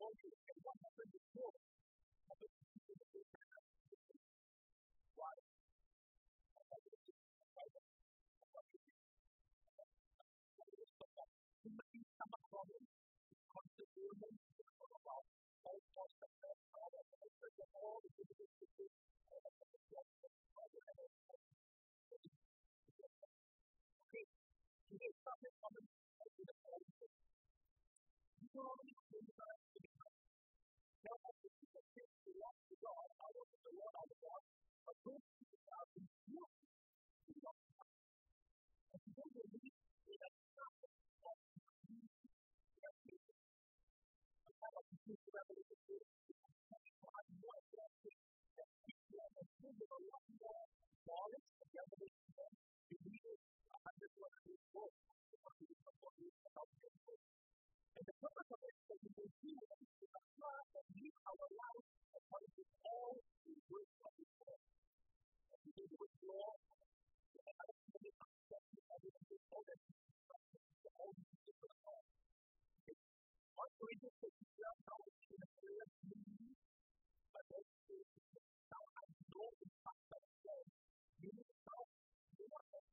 you, and what happened before happened to you in the future. Why? You may come a problem, constant movement, about all sorts of all the difficulties, okay, today something common to the whole. You don't only think that there are people who want to God, I want to the Lord our God, but those people are confused. And they believe that knowledge and revelation you need 100 books. And the purpose of it is that you will do it is a plan that you our life according to all the words of the Lord. And you will withdraw the other aspects of the all that the all the people of God. What Corinthians says is that now it's in the prayer community, but also now I know the fact that you need to know you want to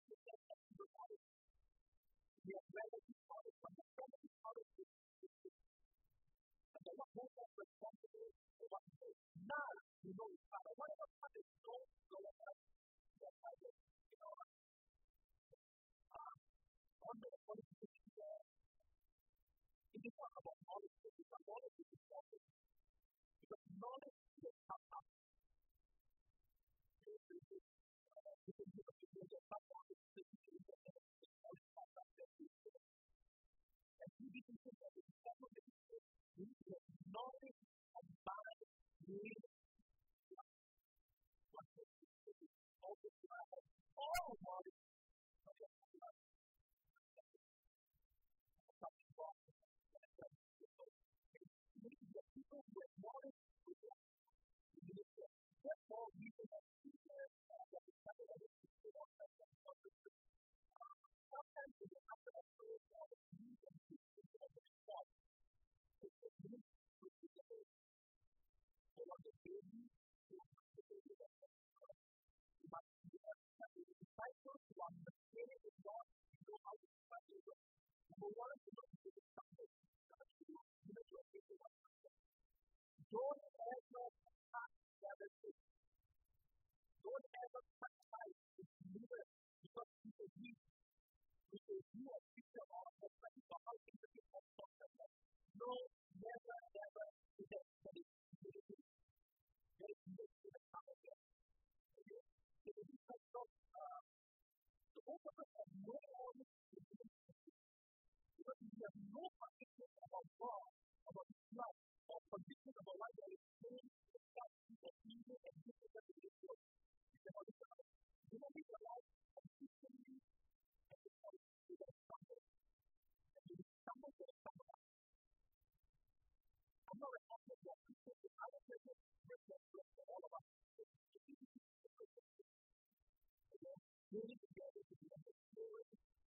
we have relative knowledge from the relative knowledge and the one who is responsible for what he does. Now you know it's not. What about what is so go ahead? Yes, I will. On the qualification it is not about knowledge, it is about knowledge is important. Because knowledge will come up. You can give a people that come on the and you can think that it's knowledge and mind really all knowledge people with knowledge therefore you can sometimes you have to disciples who are material with God, you know how to study it. Number one, you know to do something. You know to do something. Don't ever cut everything. Don't ever cut ties with leaders because people need because you are future of the place of how things are going to be. No, never, ever is that there is no to the top of it. It is because of the whole purpose of no order because you have no conviction about God, about His love, or conviction about life that is changed, that people evil and difficult to live with. You don't live your life consistently and you will stumble. And you will stumble to the top of it. I'm not responsible for people in other places, responsible for all of us. Really together to be able to do it.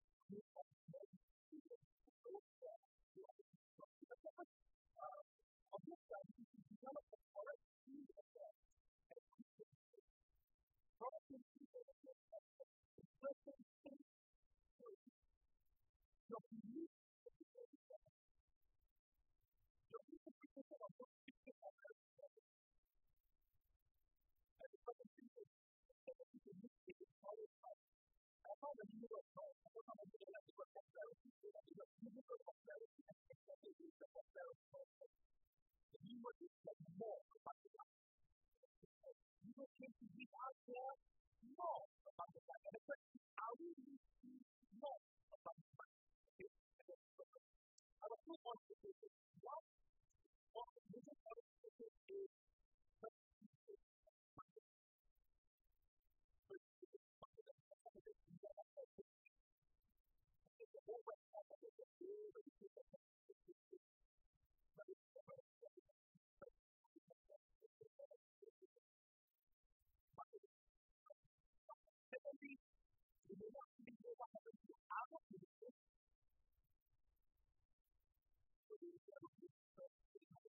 On this side, you can develop a correct view of God. Correct view of God. The person thinks your belief is the way you are. Your belief is the way of what you think of as and the person thinks that you can look at it all the time. I found that you were wrong. I don't know how to do that because of clarity. Because you look at clarity and exactly the clarity also. The human is like more about the life. You don't think to be out there more about the life. And the question is, are we more about the life? Okay? I was so on to say this. What the vision of the is secondly, we may not be able to happen to our people. So we have to be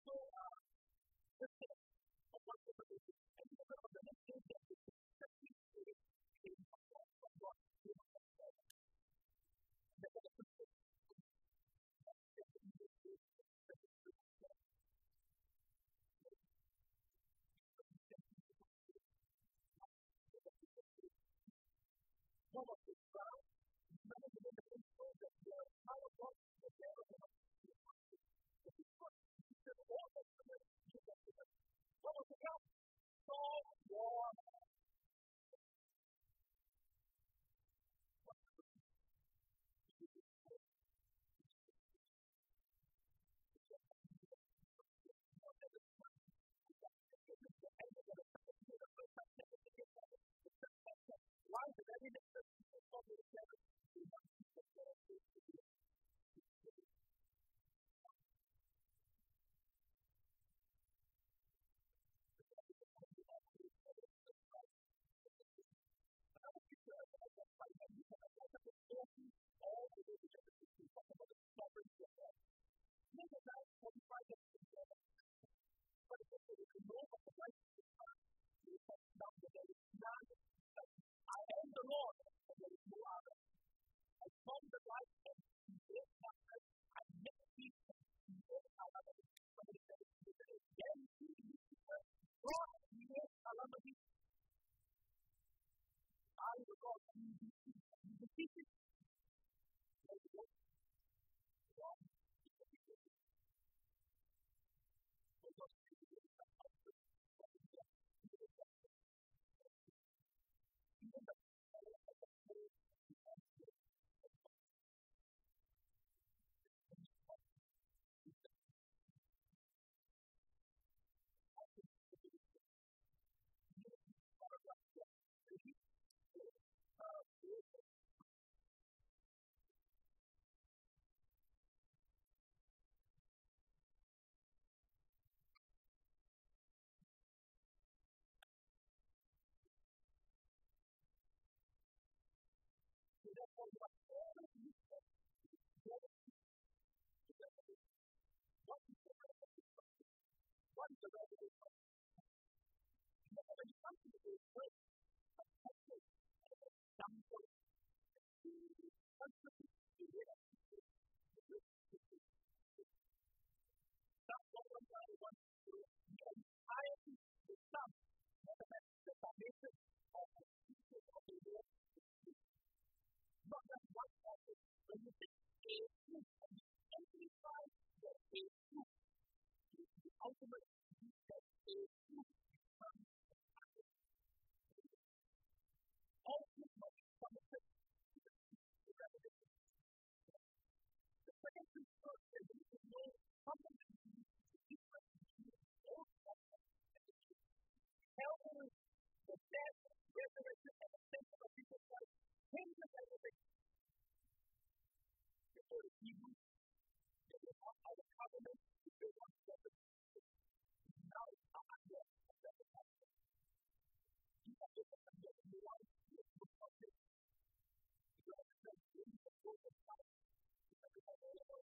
So, this is a wonderful position. And you know, the next thing that we can see is from God. Some of the crowd, none of the people that were power God, the power of God, all of them, some of the crowd, so warm. Why did I need to talk to the church? All the way to the talk about the sovereign God. Look at that 45 minutes together. But if you know what the right is, you talk about the day. I am the Lord, and there is no other. I come the light and this darkness, I make peace and this calamity. Somebody said it today. Then God creates calamity. I will God defeat it. What is the revelation? When it comes to the word, the death, resurrection, and ascension of Jesus Christ changes everything. Before the Hebrews, they were not our covenant, they were not separate. Now it's not yet a separate covenant. You have to have a new life, you have to have this. You have to have the growth of life. You have to have all of us.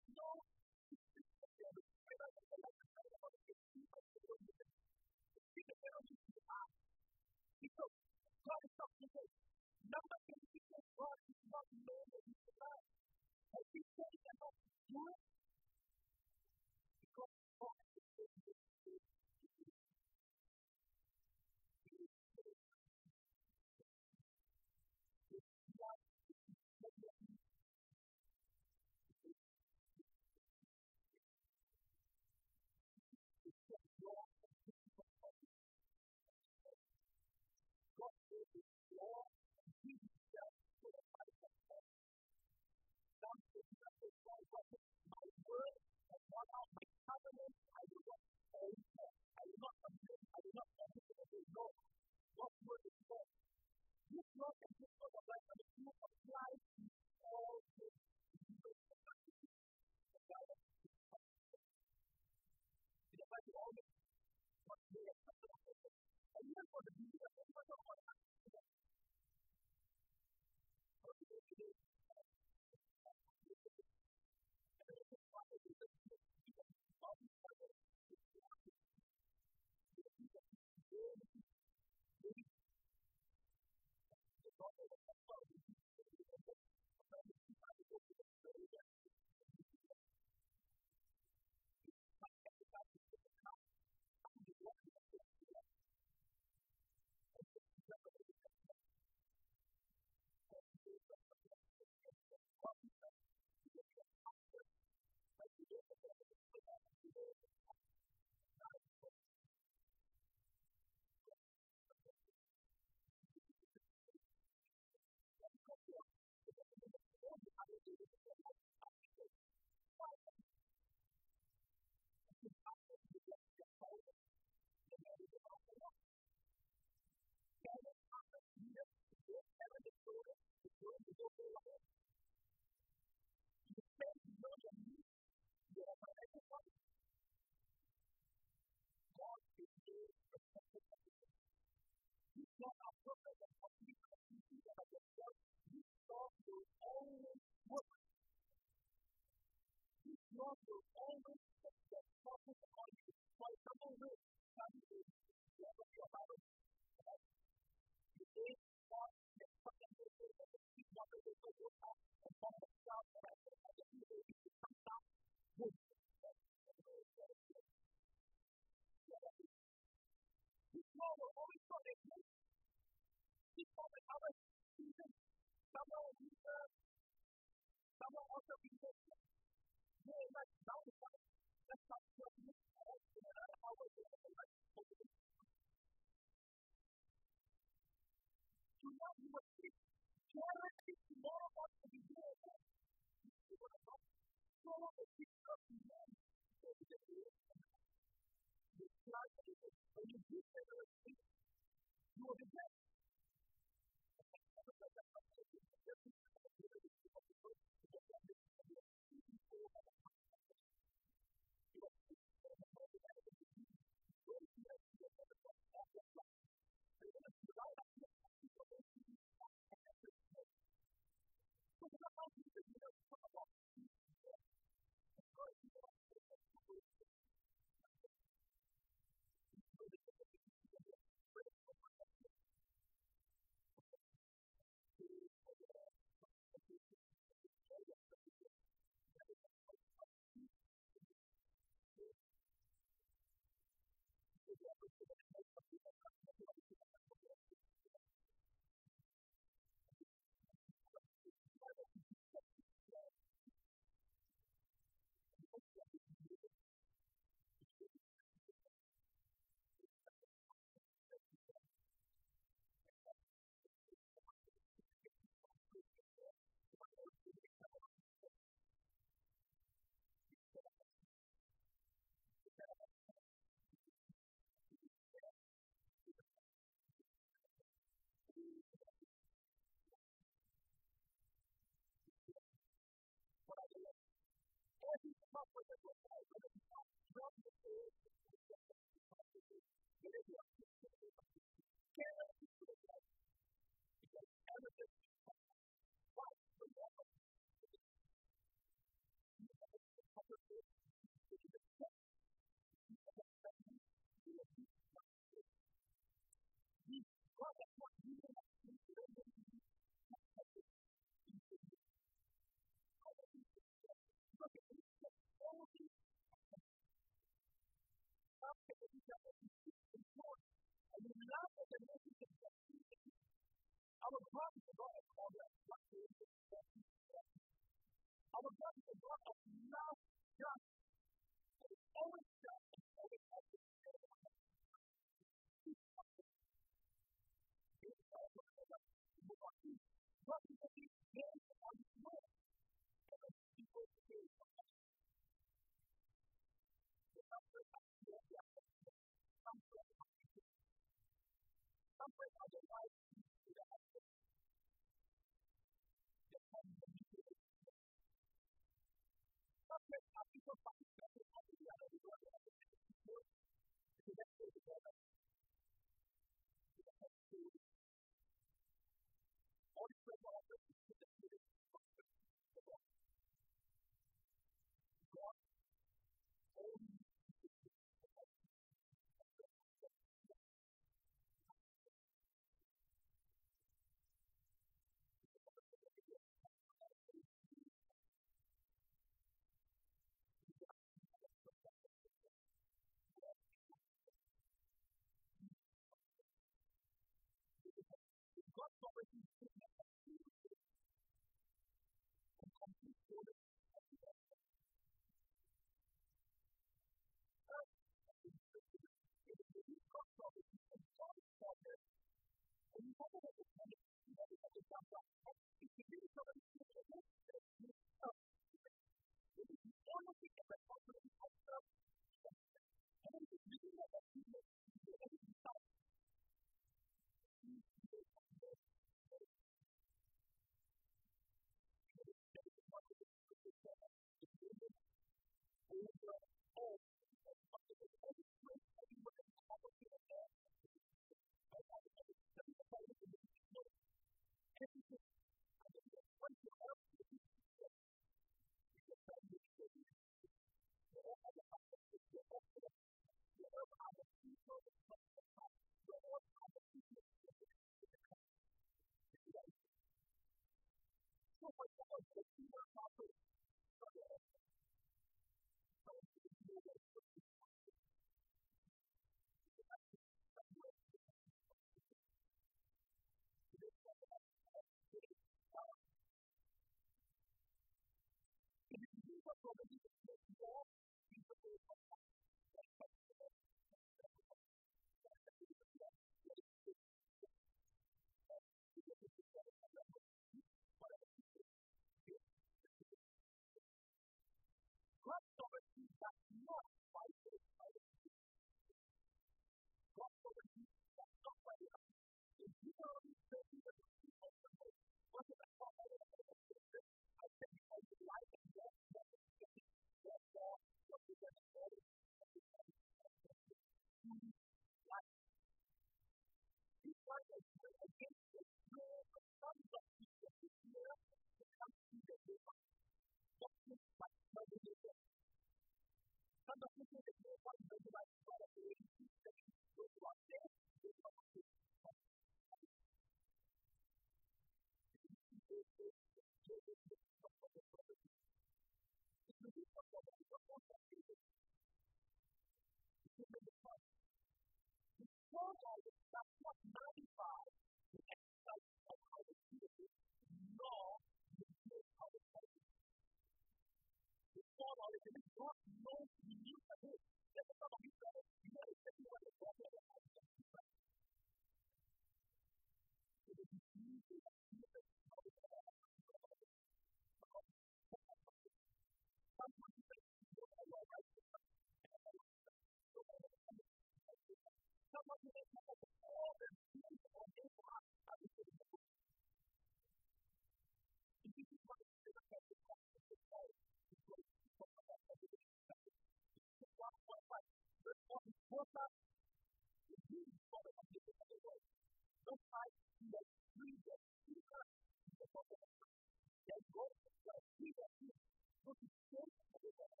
just like the tree that you cut, the bubble that goes to the tree that you put the shape of the bubble.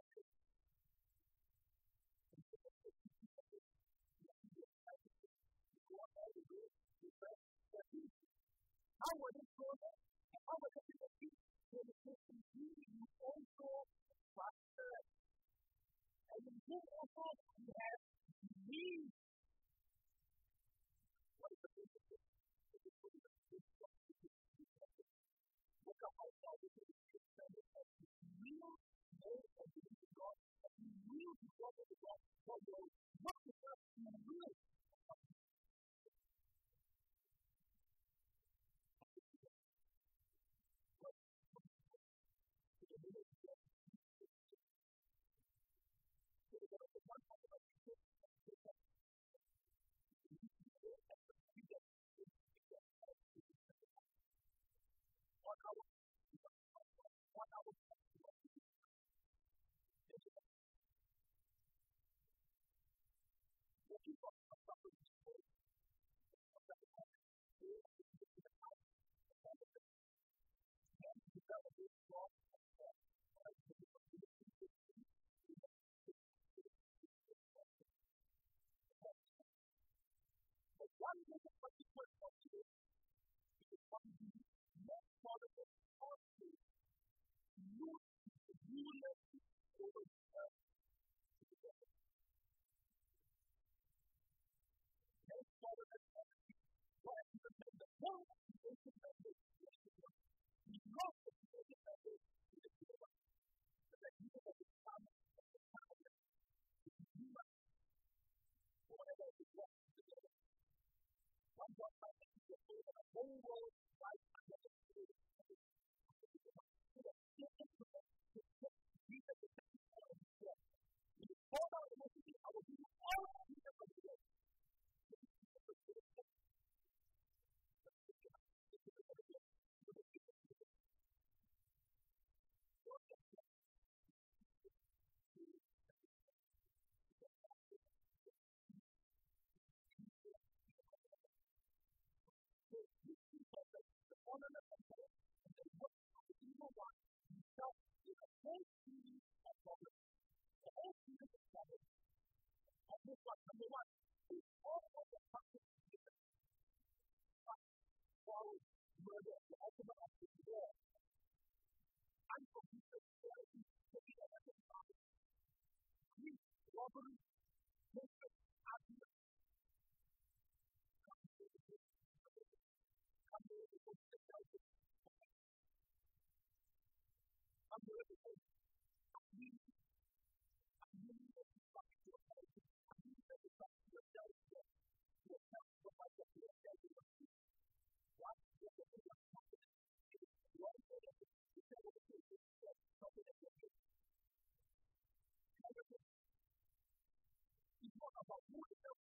How would it go there? How would it be the peace when it takes you you also prosper? And in you also you have need. What is the peace of this? Look at how far this is extended as real more of the God, as real to God of the God, God will look at us in real. One thing that what you put on to is what you do most part of it also use the ruler over most part of it what you can the most important method is not the important method is the one that you can have the time you must whatever is what one job I think is the whole world right under the all out of the I will do all of the Number one, all of the practice follows murder, the ultimate of the war. I'm from the quality taking at the time. Greed, robbery, hatred, argument, about who is the